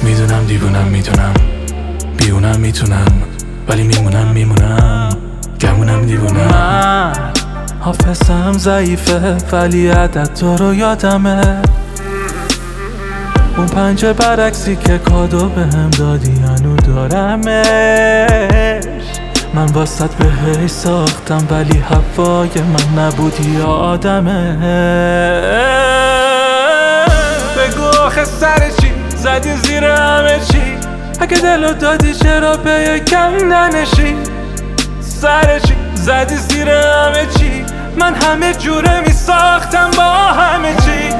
میدونم دیوونم، میدونم بیونم، میتونم ولی میمونم گمونم دیوونم. من حافظم ضعیفه ولی عدد تو رو یادمه. اون پنجه برعکسی که کادو بهم دادی هنو دارمش. من واسط بهش ساختم ولی هوای من نبودی آدمه. بگو آخه سر چی زدی زیر همه چی؟ اگه دلو دادی چرا به یکم ننشی؟ سر چی زدی زیر همه چی؟ من همه جوره می ساختم با همه چی.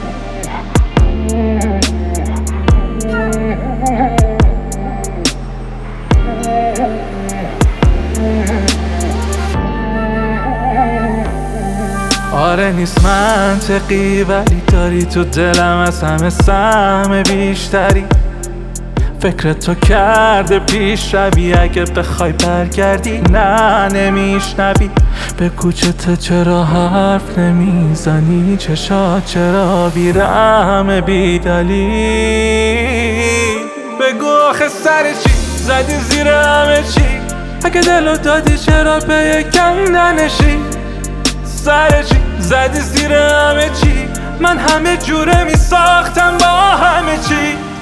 آره نیست منطقی ولی داری تو دلم از همه سهم بیشتری. فکر تو کرده پیش روی اگه بخوای برگردی نه نمیشنوی. به کوچته چرا حرف نمیزنی؟ چشات چرا بیرحم بیدلیل؟ بگو آخه سر چی زدی زیر همه چی؟ اگه دلو دادی چرا به یکم ننشی؟ سر چی زدی زیر همه چی؟ من همه جوره می ساختم با همه چی.